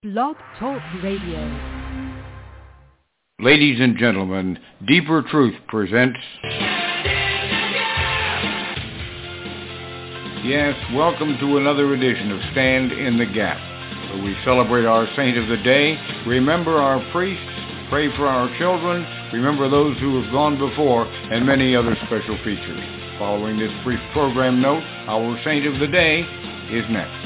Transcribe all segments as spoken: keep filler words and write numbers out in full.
Blog Talk Radio. Ladies and gentlemen, Deeper Truth presents... Yes, welcome to another edition of Stand in the Gap, where we celebrate our saint of the day, remember our priests, pray for our children, remember those who have gone before, and many other special features. Following this brief program note, our saint of the day is next.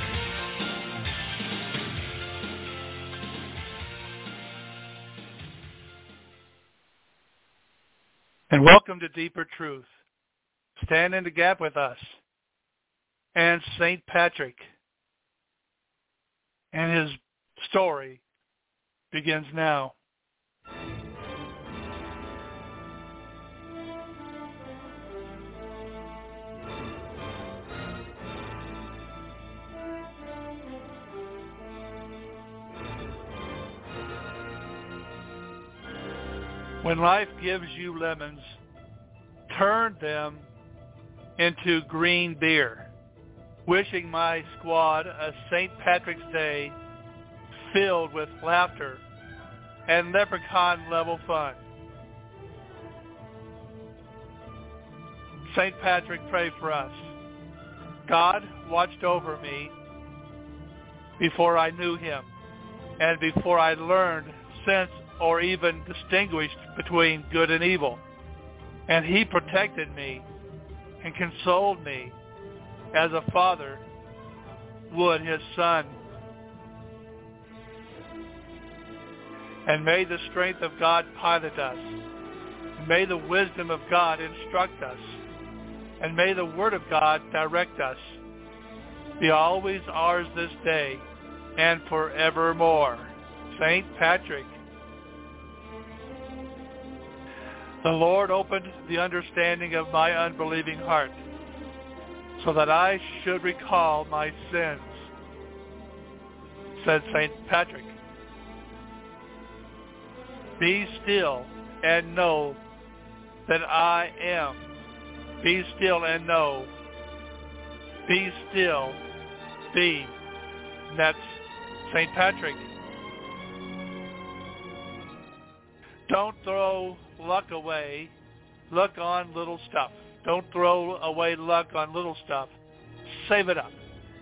And welcome to Deeper Truth. Stand in the gap with us and Saint Patrick. And his story begins now. When life gives you lemons, turn them into green beer. Wishing my squad a Saint Patrick's Day filled with laughter and leprechaun-level fun. Saint Patrick, pray for us. God watched over me before I knew him and before I learned sense or even distinguished between good and evil. And he protected me and consoled me as a father would his son. And may the strength of God pilot us. And may the wisdom of God instruct us. And may the word of God direct us. Be always ours this day and forevermore. Saint Patrick. The Lord opened the understanding of my unbelieving heart, so that I should recall my sins, said Saint Patrick. Be still and know that I am. Be still and know. Be still. Be. And that's Saint Patrick. Don't throw luck away. Look on little stuff. Don't throw away luck on little stuff. Save it up.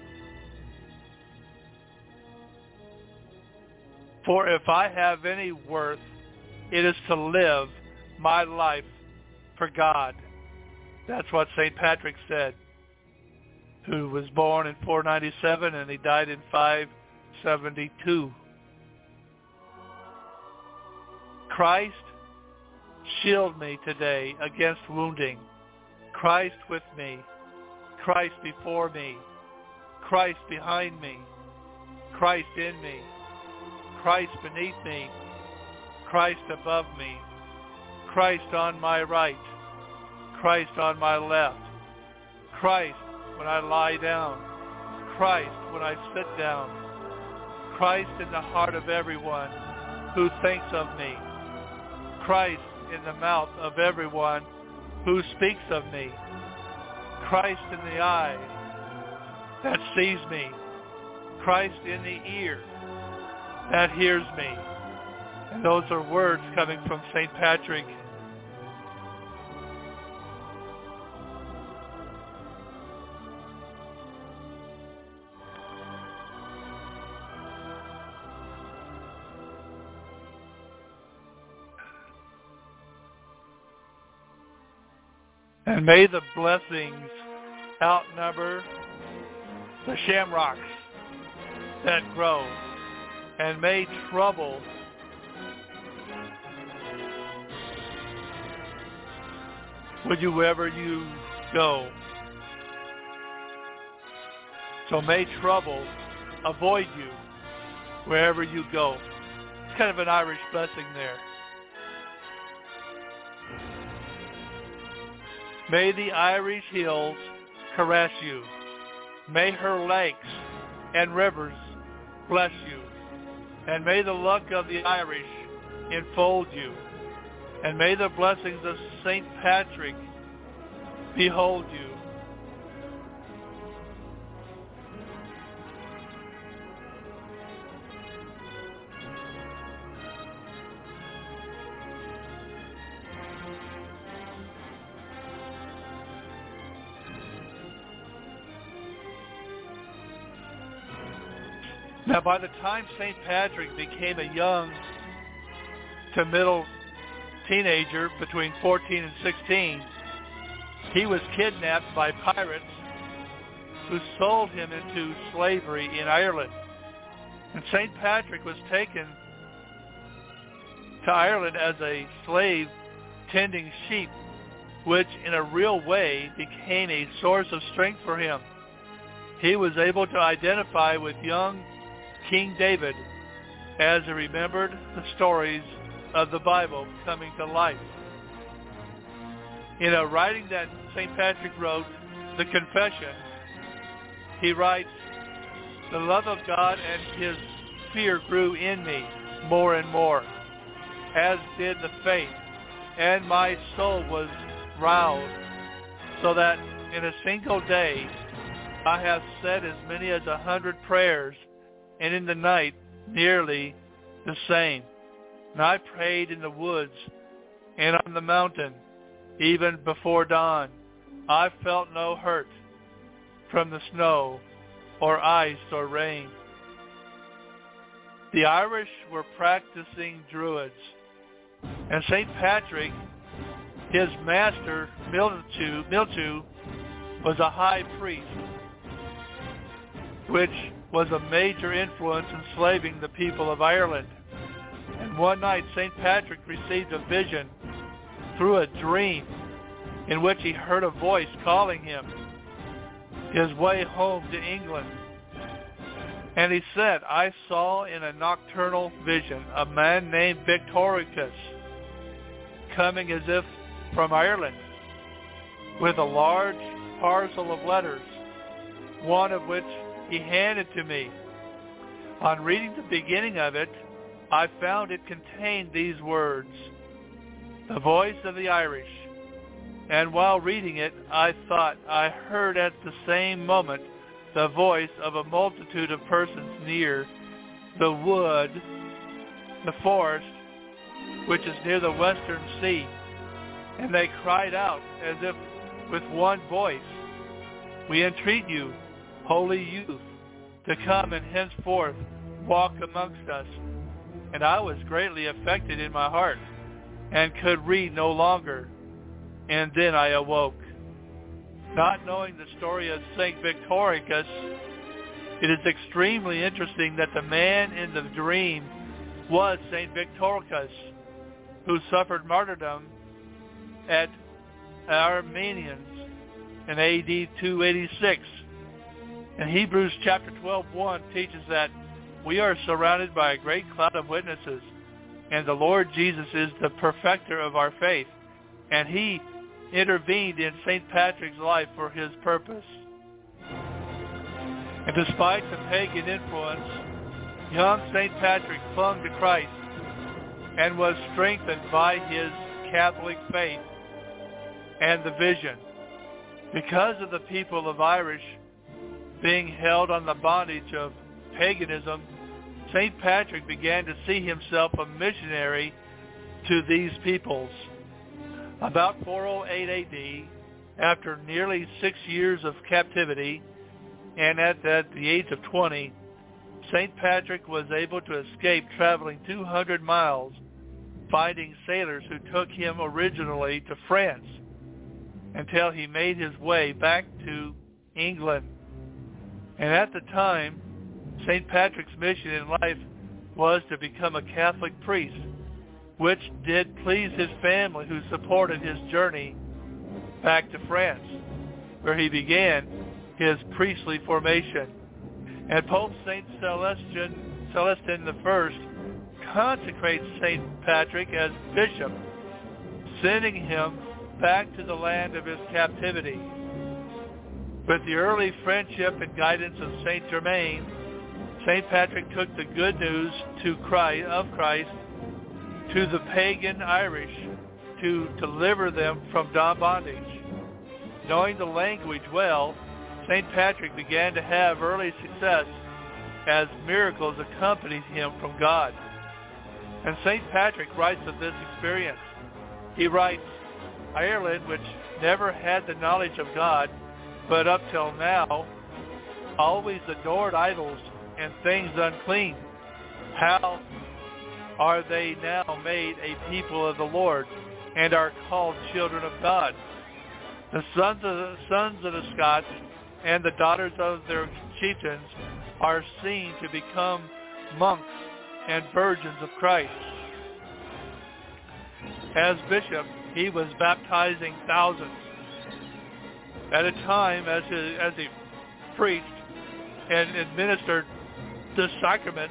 For if I have any worth, it is to live my life for God. That's what Saint Patrick said, who was born in four ninety-seven and he died in five seventy-two. Christ, shield me today against wounding. Christ with me, Christ before me, Christ behind me, Christ in me, Christ beneath me, Christ above me, Christ on my right, Christ on my left, Christ when I lie down, Christ when I sit down, Christ in the heart of everyone who thinks of me, Christ in the mouth of everyone who speaks of me, Christ in the eye that sees me, Christ in the ear that hears me. And those are words coming from Saint Patrick. And may the blessings outnumber the shamrocks that grow. And may trouble with you wherever you go. So may trouble avoid you wherever you go. It's kind of an Irish blessing there. May the Irish hills caress you. May her lakes and rivers bless you. And may the luck of the Irish enfold you. And may the blessings of Saint Patrick behold you. Now, by the time Saint Patrick became a young to middle teenager, between fourteen and sixteen, he was kidnapped by pirates who sold him into slavery in Ireland. And Saint Patrick was taken to Ireland as a slave tending sheep, which in a real way became a source of strength for him. He was able to identify with young King David as he remembered the stories of the Bible coming to life. In a writing that Saint Patrick wrote, The Confession, he writes, "The love of God and his fear grew in me more and more, as did the faith, and my soul was roused, so that in a single day I have said as many as a hundred prayers, and in the night nearly the same. And I prayed in the woods and on the mountain, even before dawn. I felt no hurt from the snow or ice or rain." The Irish were practicing Druids, and Saint Patrick, his master, Miltu, Miltu, was a high priest, which was a major influence enslaving the people of Ireland. And one night, Saint Patrick received a vision through a dream in which he heard a voice calling him his way home to England. And he said, "I saw in a nocturnal vision a man named Victoricus coming as if from Ireland with a large parcel of letters, one of which he handed to me. On reading the beginning of it, I found it contained these words, 'The voice of the Irish.' And while reading it, I thought I heard at the same moment the voice of a multitude of persons near the wood, the forest, which is near the western sea. And they cried out as if with one voice, 'We entreat you, holy youth, to come and henceforth walk amongst us.' And I was greatly affected in my heart, and could read no longer. And then I awoke." Not knowing the story of Saint Victoricus, it is extremely interesting that the man in the dream was Saint Victoricus, who suffered martyrdom at Armenians in A D two eighty-six. And Hebrews chapter twelve one teaches that we are surrounded by a great cloud of witnesses, and the Lord Jesus is the perfecter of our faith, and he intervened in Saint Patrick's life for his purpose. And despite the pagan influence, young Saint Patrick clung to Christ and was strengthened by his Catholic faith and the vision. Because of the people of Irish being held on the bondage of paganism, Saint Patrick began to see himself a missionary to these peoples. About four oh eight A D, after nearly six years of captivity, and at, at the age of twenty, Saint Patrick was able to escape traveling two hundred miles, finding sailors who took him originally to France, until he made his way back to England. And at the time, Saint Patrick's mission in life was to become a Catholic priest, which did please his family, who supported his journey back to France, where he began his priestly formation. And Pope Saint Celestine, Celestine the First consecrates Saint Patrick as bishop, sending him back to the land of his captivity. With the early friendship and guidance of Saint Germain, Saint Patrick took the good news to Christ, of Christ to the pagan Irish to deliver them from bondage. Knowing the language well, Saint Patrick began to have early success as miracles accompanied him from God. And Saint Patrick writes of this experience. He writes, "Ireland, which never had the knowledge of God, but up till now always adored idols and things unclean. How are they now made a people of the Lord and are called children of God? The sons of the sons of the Scots and the daughters of their chieftains are seen to become monks and virgins of Christ. As bishop, he was baptizing thousands. At a time as he, as he preached and administered the sacraments,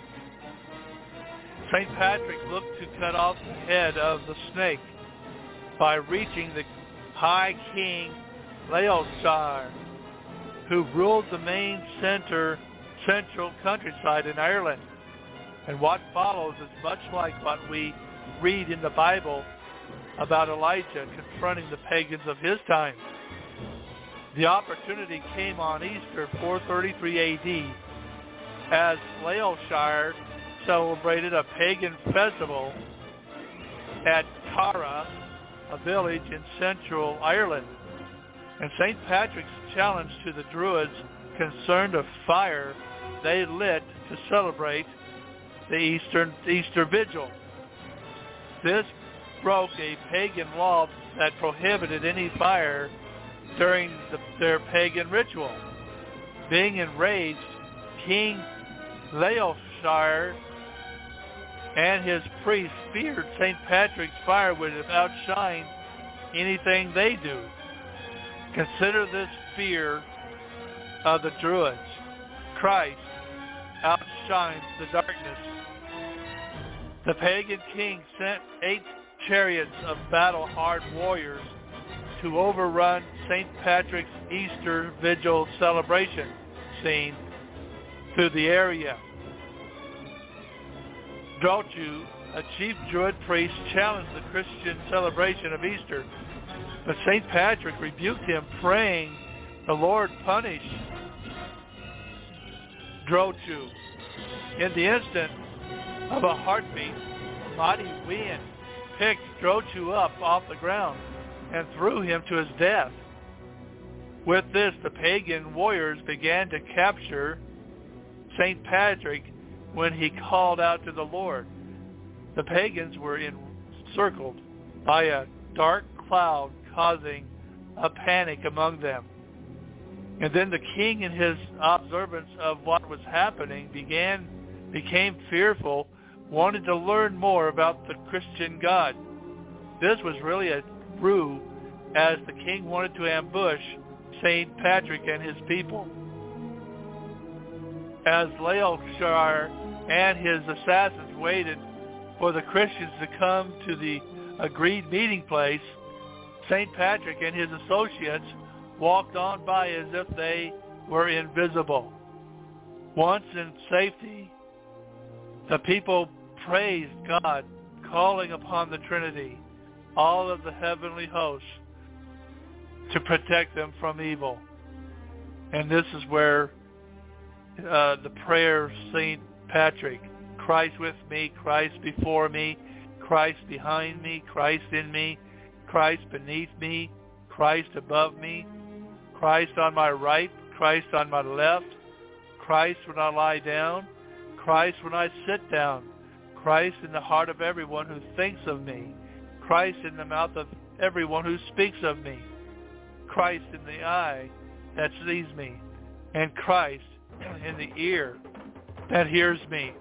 Saint Patrick looked to cut off the head of the snake by reaching the High King Leoshar, who ruled the main center, central countryside in Ireland. And what follows is much like what we read in the Bible about Elijah confronting the pagans of his time. The opportunity came on Easter four thirty-three A D as Leoshar celebrated a pagan festival at Tara, a village in central Ireland. And Saint Patrick's challenge to the Druids concerned a fire they lit to celebrate the Eastern Easter Vigil. This broke a pagan law that prohibited any fire during the, their pagan ritual. Being enraged, King Leoshar and his priests feared Saint Patrick's fire would outshine anything they do. Consider this fear of the Druids. Christ outshines the darkness. The pagan king sent eight chariots of battle-hardened warriors to overrun Saint Patrick's Easter Vigil celebration scene through the area. Drochu, a chief Druid priest, challenged the Christian celebration of Easter, but Saint Patrick rebuked him, praying the Lord punish Drochu. In the instant of a heartbeat, a mighty wind picked Drochu up off the ground and threw him to his death. With this, the pagan warriors began to capture Saint Patrick when he called out to the Lord. The pagans were encircled by a dark cloud, causing a panic among them. And then the king, in his observance of what was happening, began became fearful, wanted to learn more about the Christian God. This was really a ruse, as the king wanted to ambush Saint Patrick and his people. As Leoshar and his assassins waited for the Christians to come to the agreed meeting place, Saint Patrick and his associates walked on by as if they were invisible. Once in safety, the people praised God, calling upon the Trinity, all of the heavenly hosts, to protect them from evil. And this is where uh, the prayer of Saint Patrick, Christ with me, Christ before me, Christ behind me, Christ in me, Christ beneath me, Christ above me, Christ on my right, Christ on my left, Christ when I lie down, Christ when I sit down, Christ in the heart of everyone who thinks of me, Christ in the mouth of everyone who speaks of me, Christ in the eye that sees me, and Christ in the ear that hears me.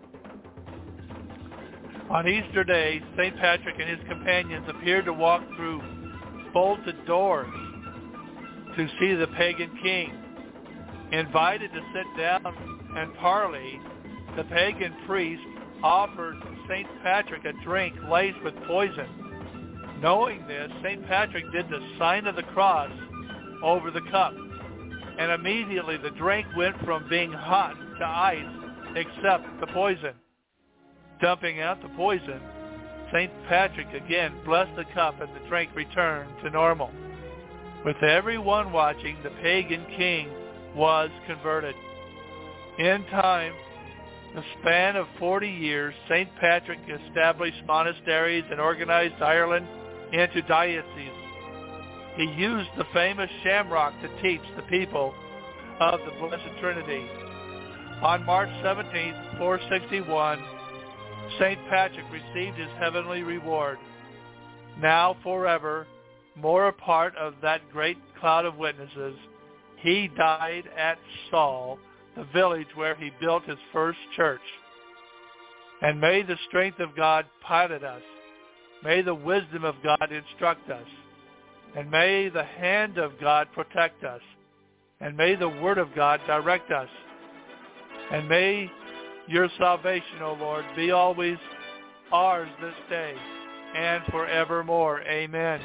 On Easter Day, Saint Patrick and his companions appeared to walk through bolted doors to see the pagan king. Invited to sit down and parley, the pagan priest offered Saint Patrick a drink laced with poison. Knowing this, Saint Patrick did the sign of the cross over the cup, and immediately the drink went from being hot to ice, except the poison. Dumping out the poison, Saint Patrick again blessed the cup, and the drink returned to normal. With everyone watching, the pagan king was converted. In time, the span of forty years, Saint Patrick established monasteries and organized Ireland into dioceses. He used the famous shamrock to teach the people of the Blessed Trinity. On March seventeenth, four sixty-one, Saint Patrick received his heavenly reward. Now forever, more a part of that great cloud of witnesses, he died at Saul, the village where he built his first church. And may the strength of God pilot us. May the wisdom of God instruct us. And may the hand of God protect us. And may the word of God direct us. And may your salvation, O Lord, be always ours this day and forevermore. Amen.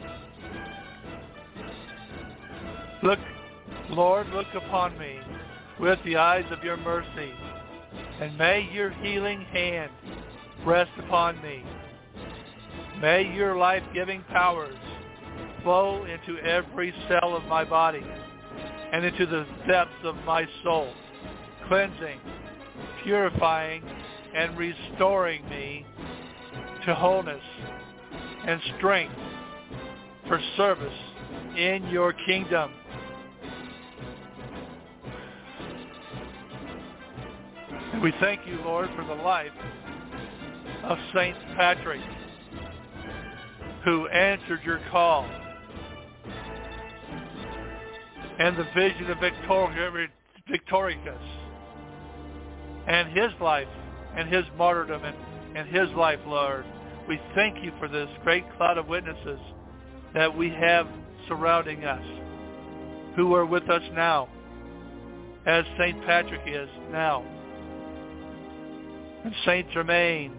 Look, Lord, look upon me with the eyes of your mercy, and may your healing hand rest upon me. May your life-giving powers flow into every cell of my body and into the depths of my soul, cleansing, purifying, and restoring me to wholeness and strength for service in your kingdom. And we thank you, Lord, for the life of Saint Patrick, who answered your call, and the vision of Victor- Victoricus, and his life, and his martyrdom, and, and his life, Lord. We thank you for this great cloud of witnesses that we have surrounding us, who are with us now, as Saint Patrick is now, and Saint Germain,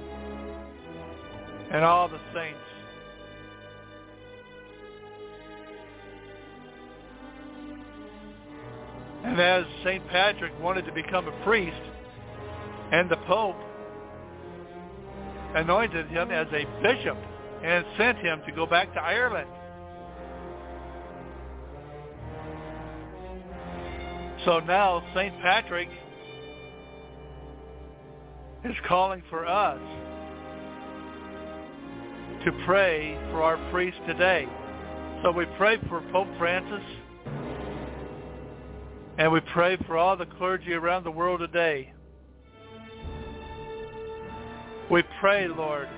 and all the saints. And as Saint Patrick wanted to become a priest, and the Pope anointed him as a bishop and sent him to go back to Ireland. So now Saint Patrick is calling for us to pray for our priests today. So we pray for Pope Francis, and we pray for all the clergy around the world today. We pray, Lord,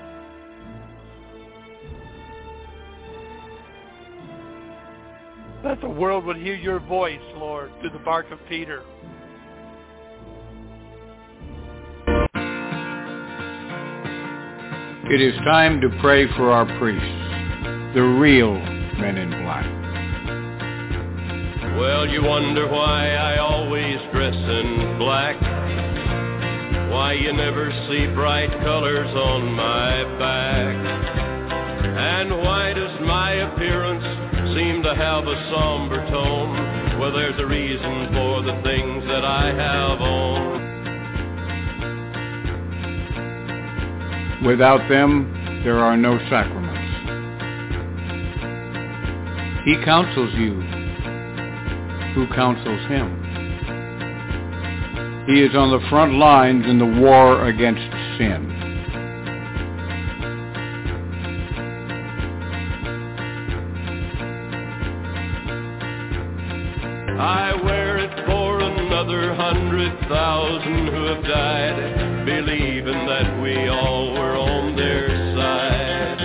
that the world would hear your voice, Lord, through the bark of Peter. It is time to pray for our priests, the real men in black. Well, you wonder why I always dress in black, why you never see bright colors on my back, and why does my appearance seem to have a somber tone? Well, there's a reason for the things that I have on. Without them, there are no sacraments. He counsels you who counsels him. He is on the front lines in the war against sin. I wear it for another hundred thousand who have died, believing that we all were on their side.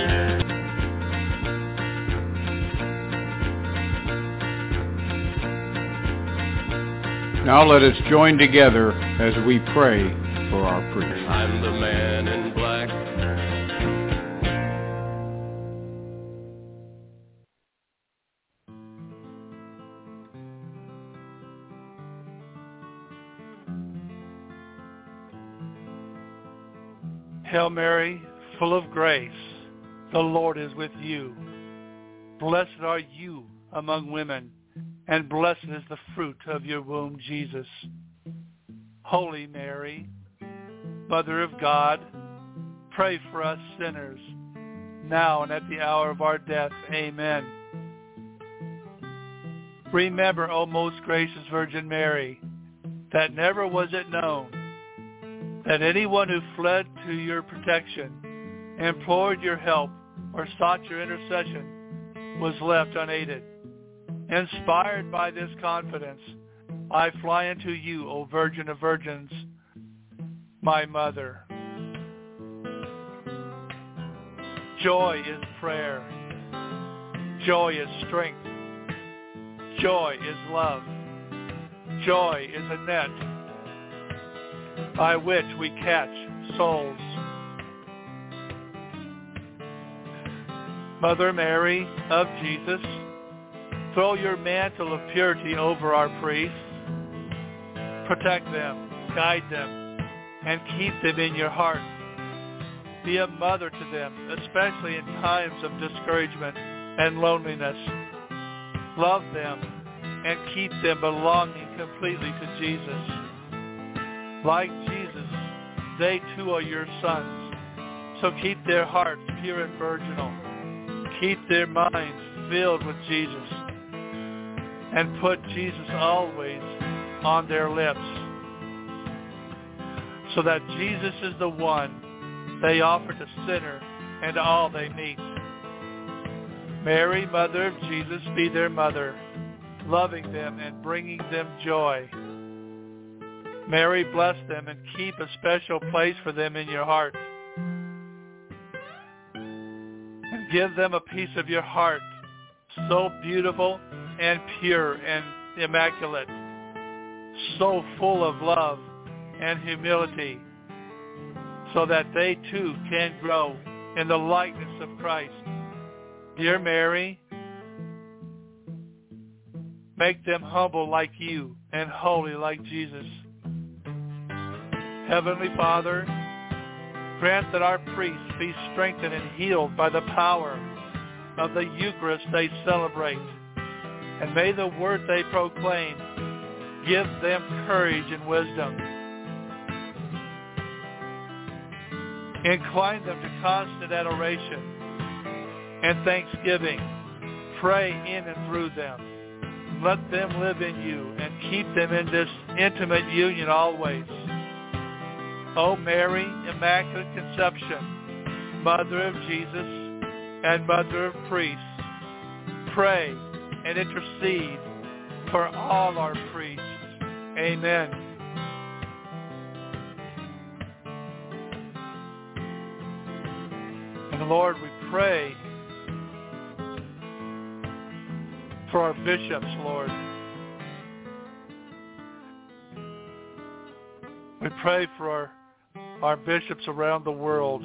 Now let us join together as we pray for our priests. I'm the man in black. Hail Mary, full of grace, the Lord is with you. Blessed are you among women, and blessed is the fruit of your womb, Jesus. Holy Mary, Mother of God, pray for us sinners, now and at the hour of our death. Amen. Remember, O most gracious Virgin Mary, that never was it known that anyone who fled to your protection, implored your help, or sought your intercession was left unaided. Inspired by this confidence, I fly unto you, O Virgin of Virgins, my mother. Joy is prayer. Joy is strength. Joy is love. Joy is a net by which we catch souls. Mother Mary of Jesus, throw your mantle of purity over our priests. Protect them, guide them, and keep them in your heart. Be a mother to them, especially in times of discouragement and loneliness. Love them and keep them belonging completely to Jesus. Like Jesus, they too are your sons. So keep their hearts pure and virginal. Keep their minds filled with Jesus. And put Jesus always on their lips, so that Jesus is the one they offer to sinner and all they meet. Mary, Mother of Jesus, be their mother, loving them and bringing them joy. Mary, bless them and keep a special place for them in your heart. And give them a piece of your heart, so beautiful and pure and immaculate, so full of love and humility, so that they too can grow in the likeness of Christ. Dear Mary, make them humble like you and holy like Jesus. Heavenly Father, grant that our priests be strengthened and healed by the power of the Eucharist they celebrate. And may the word they proclaim give them courage and wisdom. Incline them to constant adoration and thanksgiving. Pray in and through them. Let them live in you and keep them in this intimate union always. O Mary, Immaculate Conception, Mother of Jesus and Mother of Priests, pray and intercede for all our priests. Amen. And Lord, we pray for our bishops, Lord. We pray for our, our bishops around the world.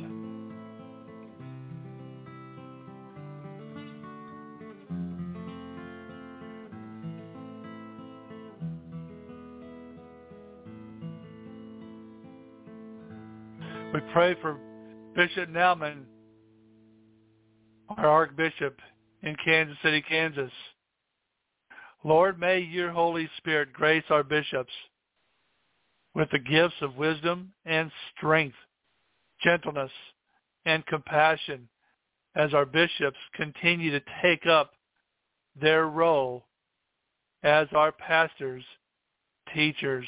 We pray for Bishop Nauman, our Archbishop in Kansas City, Kansas. Lord, may your Holy Spirit grace our bishops with the gifts of wisdom and strength, gentleness and compassion as our bishops continue to take up their role as our pastors, teachers.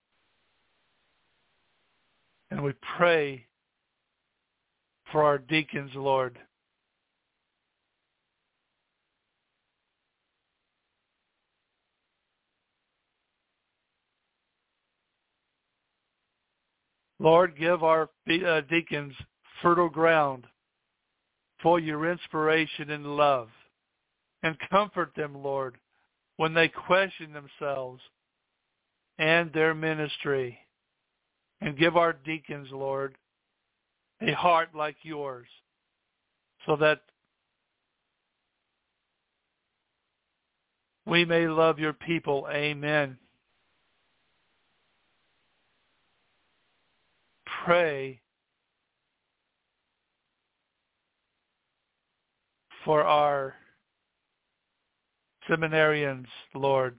And we pray for our deacons, Lord. Lord, give our uh, deacons fertile ground for your inspiration and love. And comfort them, Lord, when they question themselves and their ministry. And give our deacons, Lord, a heart like yours, so that we may love your people. Amen. Pray for our seminarians, Lord.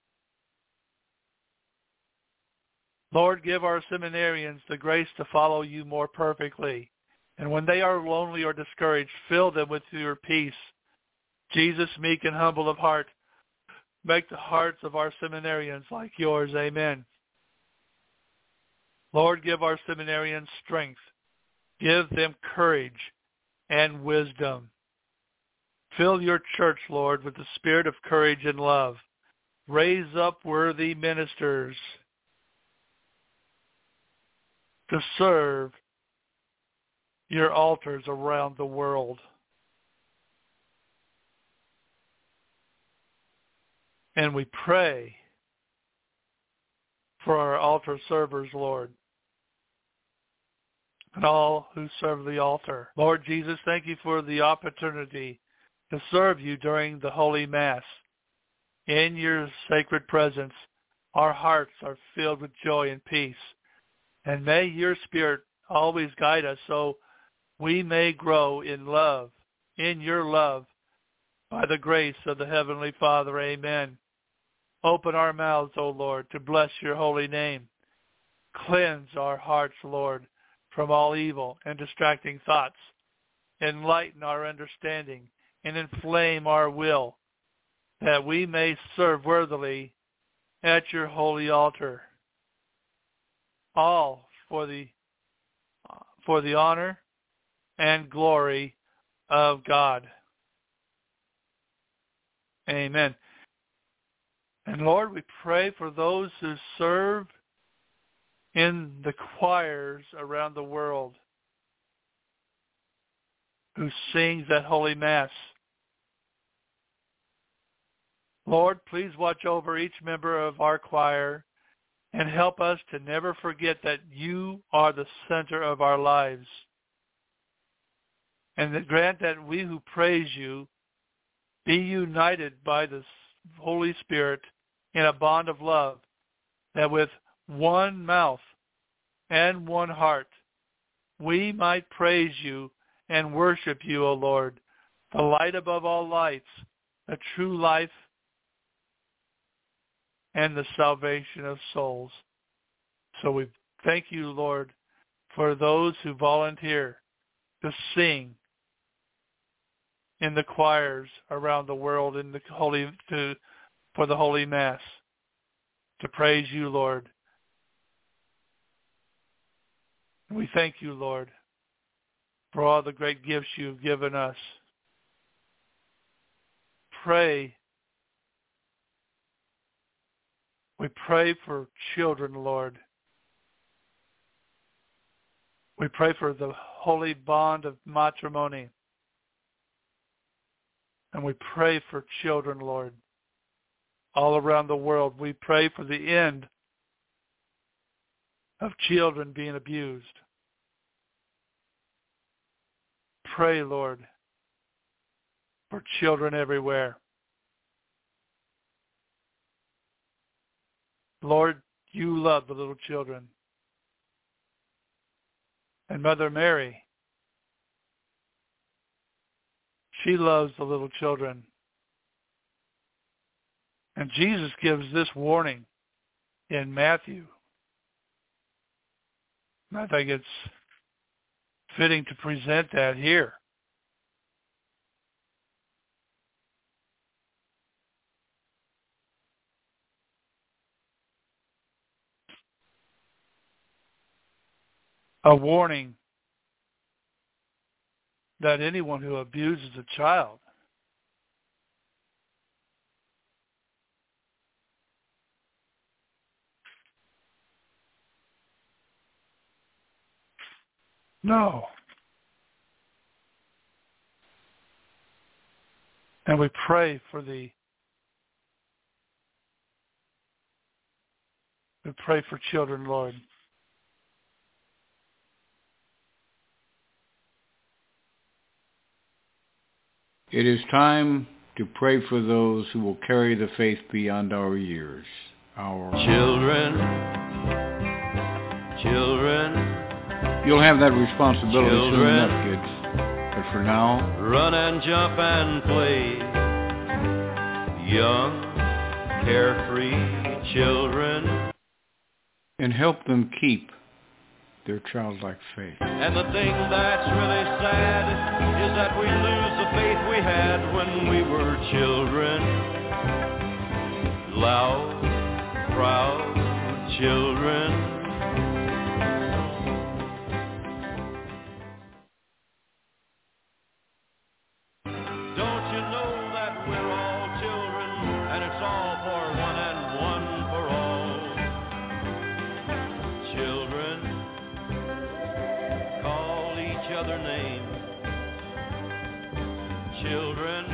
Lord, give our seminarians the grace to follow you more perfectly. And when they are lonely or discouraged, fill them with your peace. Jesus, meek and humble of heart, make the hearts of our seminarians like yours. Amen. Lord, give our seminarians strength. Give them courage and wisdom. Fill your church, Lord, with the spirit of courage and love. raise up worthy ministers to serve your altars around the world. And we pray for our altar servers, Lord, and all who serve the altar. Lord Jesus, thank you for the opportunity to serve you during the Holy Mass. In your sacred presence, our hearts are filled with joy and peace. And may your Spirit always guide us so we may grow in love, in your love, by the grace of the Heavenly Father. Amen. Open our mouths, O Lord, to bless your holy name. Cleanse our hearts, Lord, from all evil and distracting thoughts. Enlighten our understanding and inflame our will, that we may serve worthily at your holy altar. All for the for the honor and glory of God. Amen. And Lord, we pray for those who serve in the choirs around the world, who sings at Holy Mass. Lord, please watch over each member of our choir and help us to never forget that you are the center of our lives. And that grant that we who praise you be united by the Holy Spirit in a bond of love, that with one mouth and one heart we might praise you and worship you, O Lord, the light above all lights, the true life, and the salvation of souls. So we thank you, Lord, for those who volunteer to sing in the choirs around the world in the holy to for the Holy Mass, to praise you, Lord. We thank you, Lord, for all the great gifts you've given us. Pray. We pray for children, Lord. We pray for the holy bond of matrimony. And we pray for children, Lord, all around the world. We pray for the end of children being abused. Pray, Lord, for children everywhere. Lord, you love the little children. And Mother Mary, she loves the little children. And Jesus gives this warning in Matthew. And I think it's fitting to present that here. A warning that anyone who abuses a child no. And we pray for the we pray for children, Lord. It is time to pray for those who will carry the faith beyond our years. Our children, children. You'll have that responsibility children, soon enough, kids. But for now, run and jump and play. Young, carefree children. And help them keep their childlike faith. And the thing that's really sad is that we lose the faith we had when we were children. Loud, proud children. Don't you know that we're all children and it's all for one each other names. Children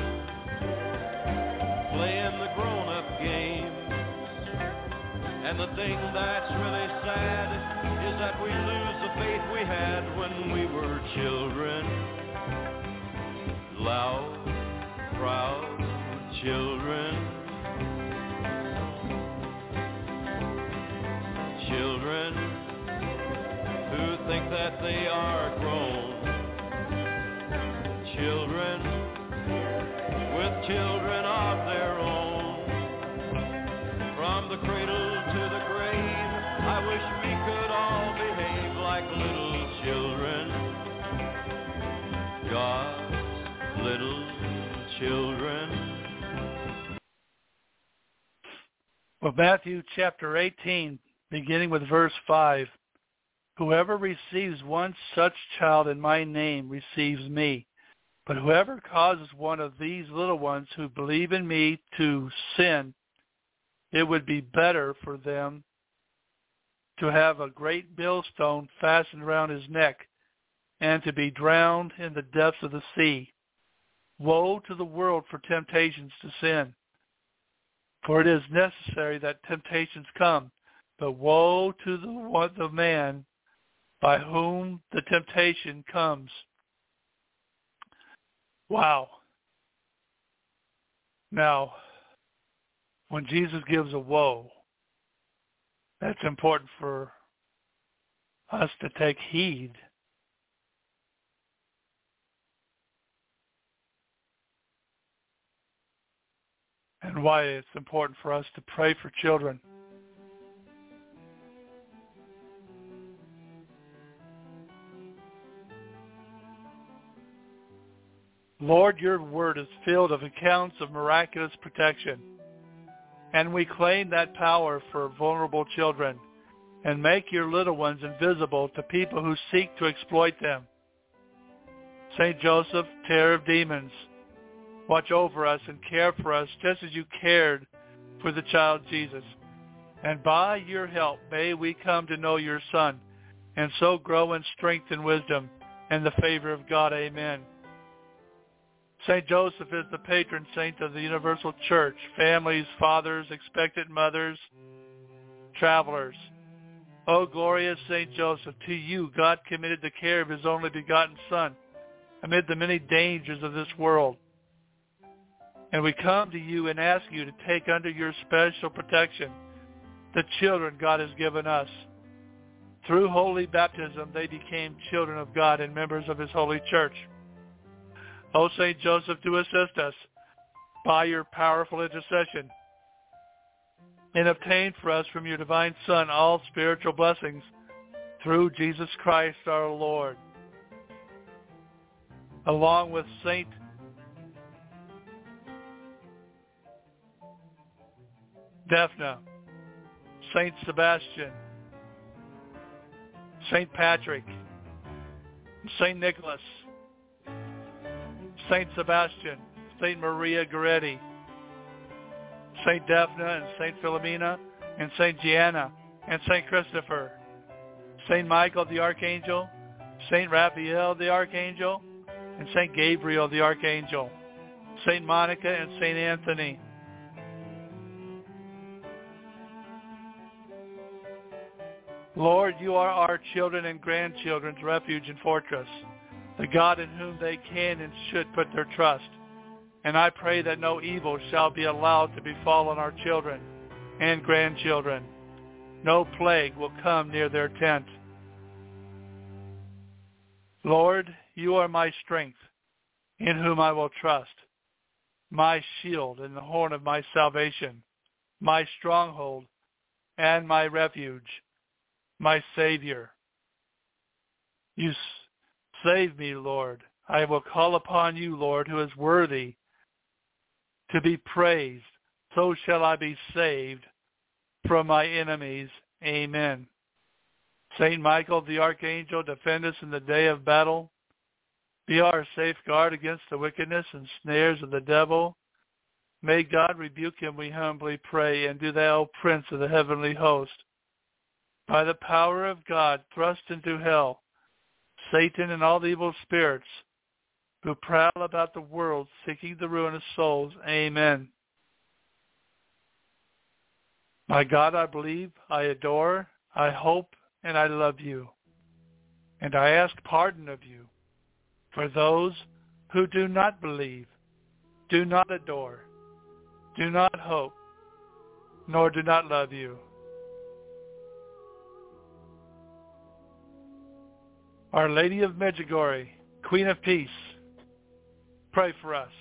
playing the grown-up game. And the thing that's really sad is that we lose the faith we had when we were children. Loud, proud children. Children who think that they are grown. Children with children of their own. From the cradle to the grave, I wish we could all behave like little children. God's little children. Well, Matthew chapter eighteen, beginning with verse five. Whoever receives one such child in my name receives me. But whoever causes one of these little ones who believe in me to sin, it would be better for them to have a great millstone fastened around his neck and to be drowned in the depths of the sea. Woe to the world for temptations to sin. For it is necessary that temptations come, but woe to the, one, the man by whom the temptation comes. Wow. Now, when Jesus gives a woe, that's important for us to take heed. And why it's important for us to pray for children. Lord, your word is filled of accounts of miraculous protection, and we claim that power for vulnerable children and make your little ones invisible to people who seek to exploit them. Saint Joseph, terror of demons, watch over us and care for us just as you cared for the child Jesus. And by your help, may we come to know your Son and so grow in strength and wisdom and the favor of God. Amen. Saint Joseph is the patron saint of the universal church, families, fathers, expectant mothers, travelers. O glorious Saint Joseph, to you God committed the care of his only begotten Son amid the many dangers of this world. And we come to you and ask you to take under your special protection the children God has given us. Through holy baptism, they became children of God and members of his holy church. O Saint Joseph, do assist us by your powerful intercession and obtain for us from your divine Son all spiritual blessings through Jesus Christ our Lord. Along with Saint Daphne, Saint Sebastian, Saint Patrick, Saint Nicholas, Saint Sebastian, Saint Maria Goretti, Saint Daphne and Saint Philomena, and Saint Gianna, and Saint Christopher, Saint Michael the Archangel, Saint Raphael the Archangel, and Saint Gabriel the Archangel, Saint Monica and Saint Anthony. Lord, you are our children and grandchildren's refuge and fortress, the God in whom they can and should put their trust. And I pray that no evil shall be allowed to befall on our children and grandchildren. No plague will come near their tent. Lord, you are my strength, in whom I will trust, my shield and the horn of my salvation, my stronghold and my refuge, my Savior. You save me, Lord. I will call upon you, Lord, who is worthy to be praised. So shall I be saved from my enemies. Amen. Saint Michael the Archangel, defend us in the day of battle. Be our safeguard against the wickedness and snares of the devil. May God rebuke him, we humbly pray, and do thou, Prince of the heavenly host, by the power of God, thrust into hell Satan and all the evil spirits who prowl about the world seeking the ruin of souls. Amen. My God, I believe, I adore, I hope, and I love you. And I ask pardon of you for those who do not believe, do not adore, do not hope, nor do not love you. Our Lady of Medjugorje, Queen of Peace, pray for us.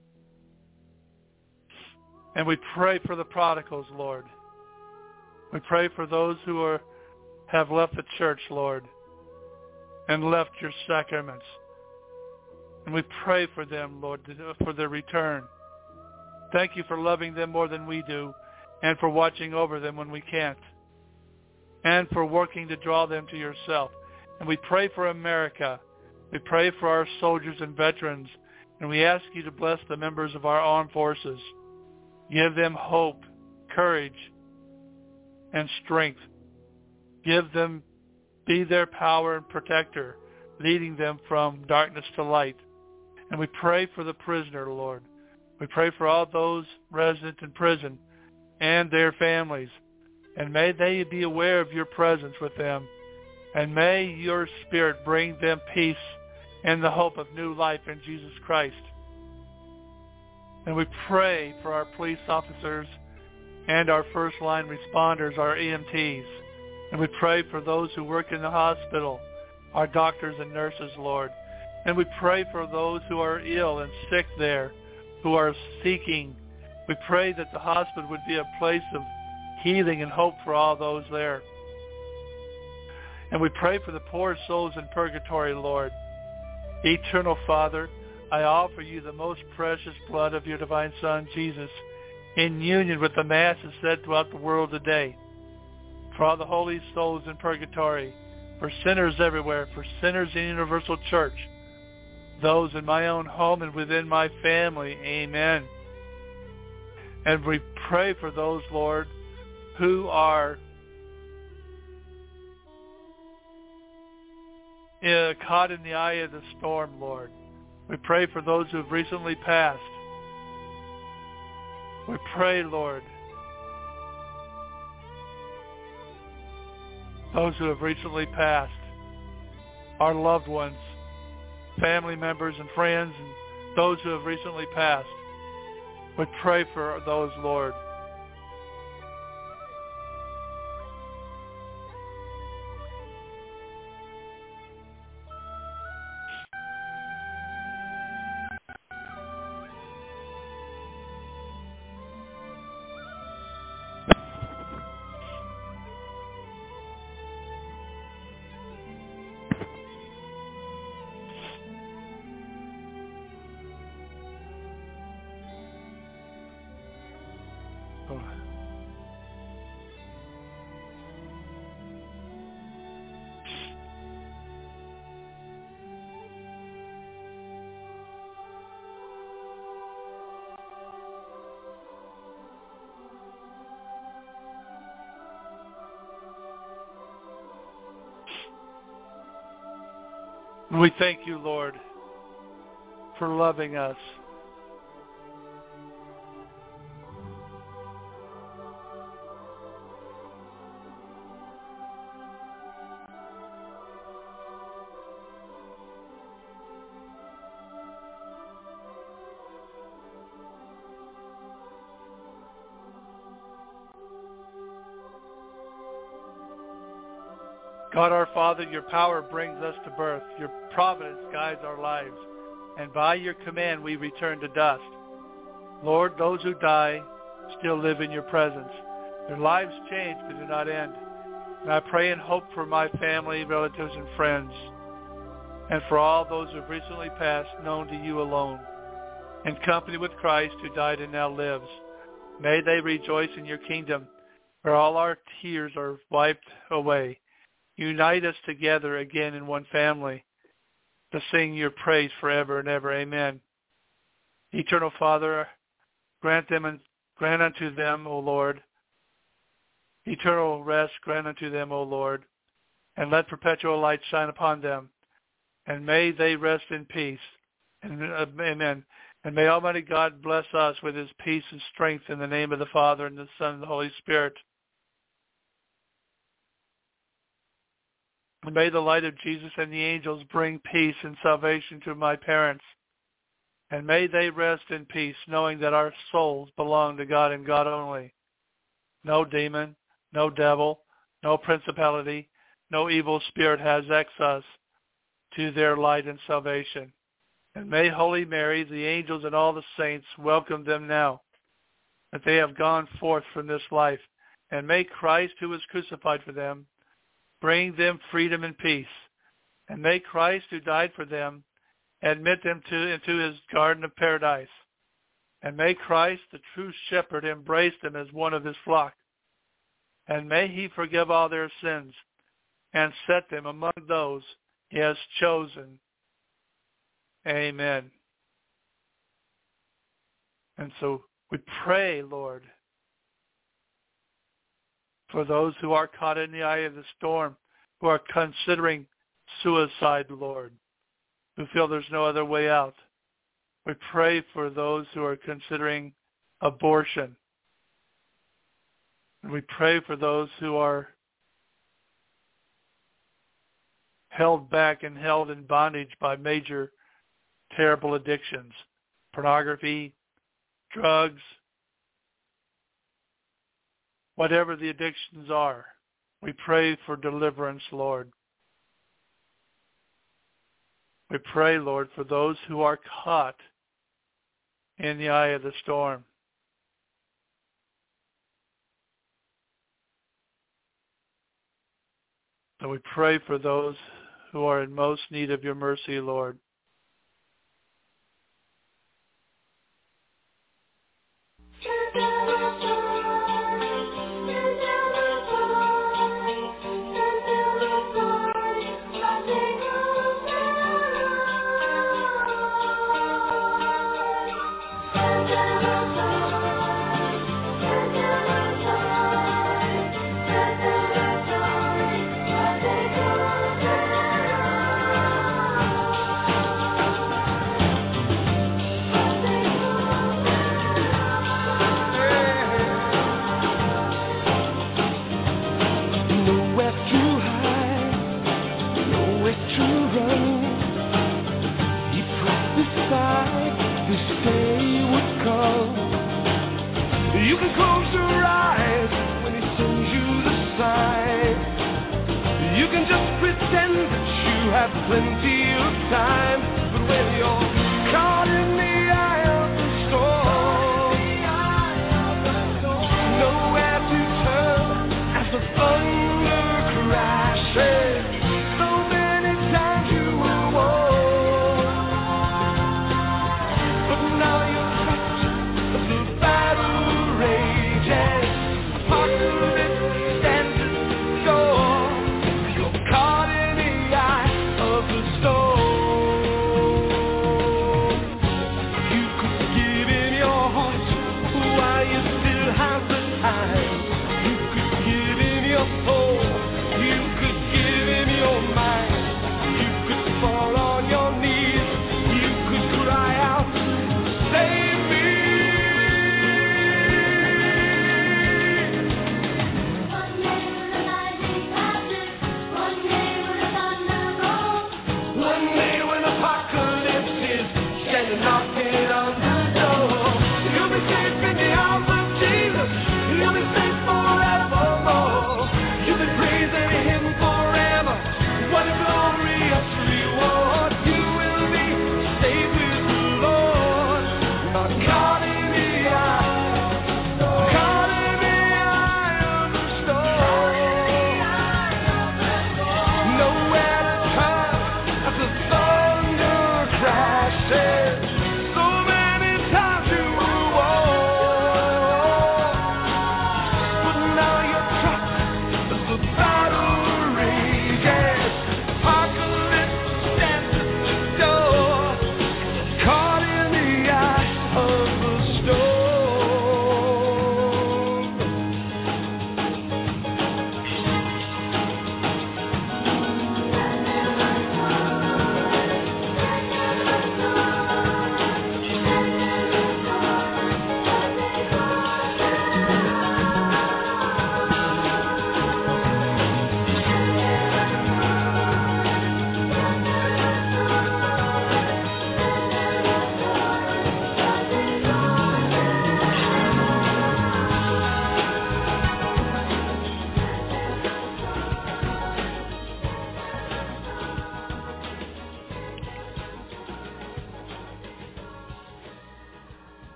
And we pray for the prodigals, Lord. We pray for those who are have left the church, Lord, and left your sacraments. And we pray for them, Lord, for their return. Thank you for loving them more than we do, and for watching over them when we can't, and for working to draw them to yourself. And we pray for America. We pray for our soldiers and veterans, and we ask you to bless the members of our armed forces. Give them hope, courage, and strength. Give them, be their power and protector, leading them from darkness to light. And we pray for the prisoner, Lord. We pray for all those resident in prison and their families. And may they be aware of your presence with them. And may your Spirit bring them peace and the hope of new life in Jesus Christ. And we pray for our police officers and our first-line responders, our E M Ts. And we pray for those who work in the hospital, our doctors and nurses, Lord. And we pray for those who are ill and sick there, who are seeking. We pray that the hospital would be a place of healing and hope for all those there. And we pray for the poor souls in purgatory, Lord. Eternal Father, I offer you the most precious blood of your divine Son, Jesus, in union with the Masses said throughout the world today, for all the holy souls in purgatory, for sinners everywhere, for sinners in Universal Church, those in my own home and within my family. Amen. And we pray for those, Lord, who are uh, caught in the eye of the storm, Lord. We pray for those who have recently passed. We pray, Lord, those who have recently passed, our loved ones, family members and friends, and those who have recently passed. We pray for those, Lord. We thank you, Lord, for loving us. God our Father, your power brings us to birth. Your providence guides our lives. And by your command we return to dust. Lord, those who die still live in your presence. Their lives change but do not end. And I pray and hope for my family, relatives, and friends, and for all those who have recently passed, known to you alone, in company with Christ who died and now lives. May they rejoice in your kingdom, where all our tears are wiped away. Unite us together again in one family to sing your praise forever and ever. Amen. Eternal Father, grant them and grant unto them, O Lord, eternal rest grant unto them, O Lord, and let perpetual light shine upon them. and may they rest in peace. And, uh, amen. And may Almighty God bless us with his peace and strength in the name of the Father and the Son and the Holy Spirit. And may the light of Jesus and the angels bring peace and salvation to my parents. And may they rest in peace, knowing that our souls belong to God and God only. No demon, no devil, no principality, no evil spirit has access to their light and salvation. And may Holy Mary, the angels, and all the saints welcome them now, that they have gone forth from this life. And may Christ, who was crucified for them, bring them freedom and peace. And may Christ, who died for them, admit them to, into his garden of paradise. And may Christ, the true shepherd, embrace them as one of his flock. And may he forgive all their sins and set them among those he has chosen. Amen. And so we pray, Lord, for those who are caught in the eye of the storm, who are considering suicide, Lord, who feel there's no other way out. We pray for those who are considering abortion. And we pray for those who are held back and held in bondage by major terrible addictions, pornography, drugs, whatever the addictions are. We pray for deliverance, Lord. We pray, Lord, for those who are caught in the eye of the storm. So we pray for those who are in most need of your mercy, Lord. You can close your eyes when he sends you the sign. You can just pretend that you have plenty of time. But when you're caught in the eye of the storm, nowhere to turn as the thunder crashes. So many times you were warned, but now you're trapped as the battle. Storm.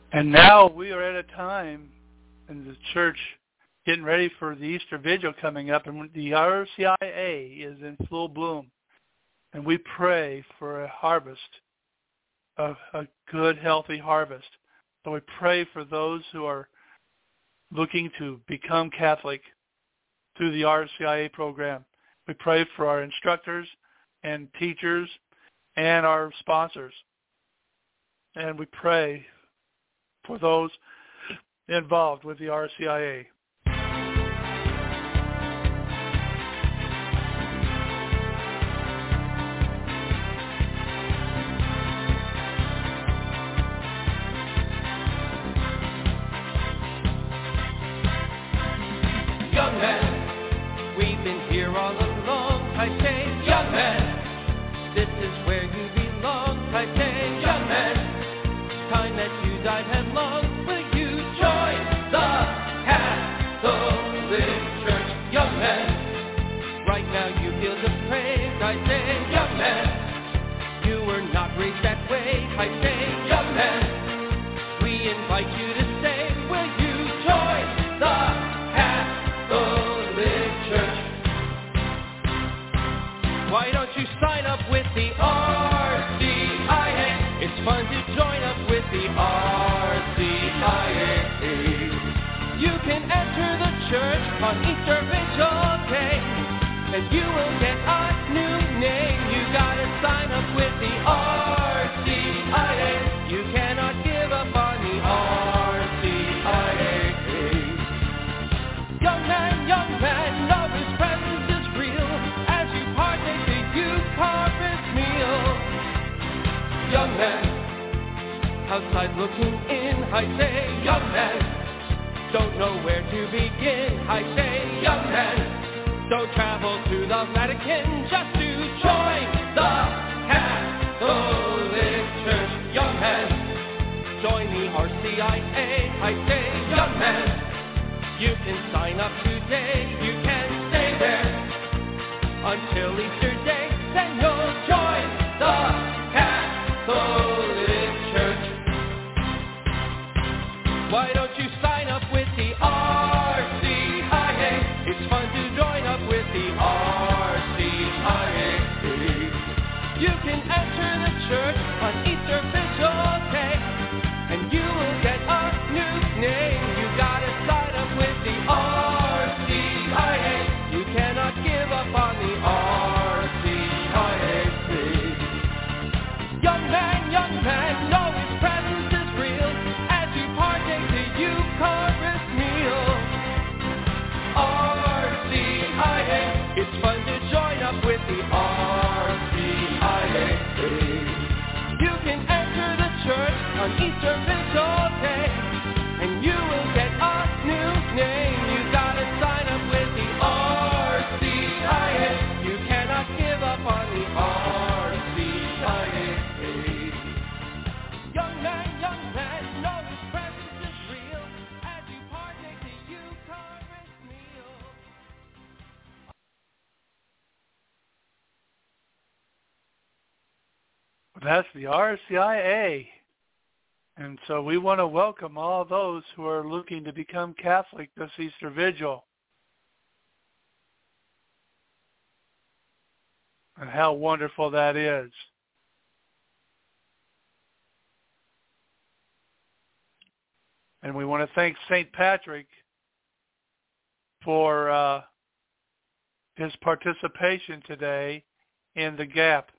And now we are at a time in the church getting ready for the Easter Vigil coming up, and the R C I A is in full bloom. And we pray for a harvest, a, a good, healthy harvest. So we pray for those who are looking to become Catholic through the R C I A program. We pray for our instructors and teachers and our sponsors. And we pray for those involved with the R C I A. Young man, we've been here all along. I say, young man, this is where you belong. I say, young man, time that you died headlong. Will you join the Catholic Church? Young man, right now you feel depraved. I say, young man, you were not raised that way. I say, young man, we invite you to stay. Will you join the Catholic Church? Why don't you sign up with the R C I A? It's fun to join up with the R C I A. You can enter the church on Easter Vigil Day, and you will get a new name. You gotta sign up with the R C I A. You cannot give up on the R C I A. Young man, young man, know His presence is real as you partake the Eucharist meal. Young man, outside looking in, I say, young man, don't know where to begin. I say, young man, don't travel to the Vatican just to join the Catholic Church. Young man, join the R C I A. I say, young man, you can sign up today. You can stay there until Easter Day. Then you'll join the Catholic Church. Why don't you sign up with the R C I A? It's fun to join up with the R C I A. You can enter the church on Easter Vigil Day, and you will get a new name. You gotta sign up with the R C I A. You cannot give up on the R C I A. Young man, young man, know His presence is real as you partake the Eucharist meal. R C I A, it's fun to join up with the R C I A. You can enter the church on Easter Vigil Day, and you will get a new name. You gotta sign up with the R C I A. You cannot give up on the R C I A. Young man, young man, know His presence is real as you partake the Eucharist meal. That's the R C I A. And so we want to welcome all those who are looking to become Catholic this Easter Vigil. And how wonderful that is. And we want to thank Saint Patrick for uh, his participation today in the Gap.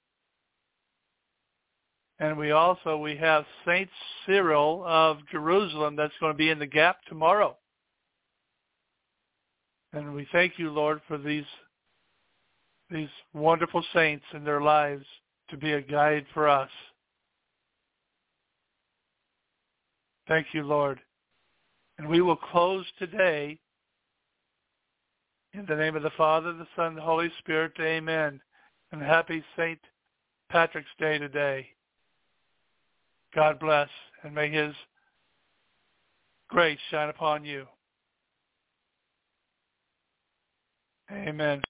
And we also, we have Saint Cyril of Jerusalem that's going to be in the Gap tomorrow. And we thank you, Lord, for these, these wonderful saints and their lives to be a guide for us. Thank you, Lord. And we will close today in the name of the Father, the Son, and the Holy Spirit. Amen. And happy Saint Patrick's Day today. God bless, and may His grace shine upon you. Amen.